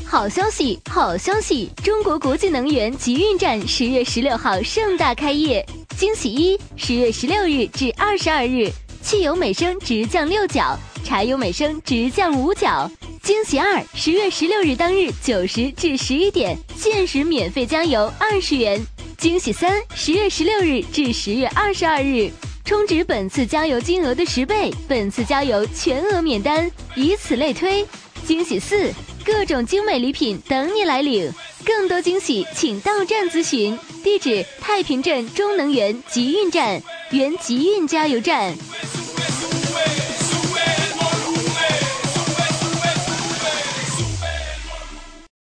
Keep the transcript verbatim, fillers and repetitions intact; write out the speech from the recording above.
好消息，好消息！中国国际能源集运站十月十六号盛大开业。惊喜一：十月十六日至二十二日，汽油每升直降六角，柴油每升直降五角。惊喜二：十月十六日当日九时至十一点，限时免费加油二十元。惊喜三：十月十六日至十月二十二日，充值本次加油金额的十倍，本次加油全额免单，以此类推。惊喜四：各种精美礼品等你来领，更多惊喜请到站咨询，地址太平镇中能源集运站，原集运加油站。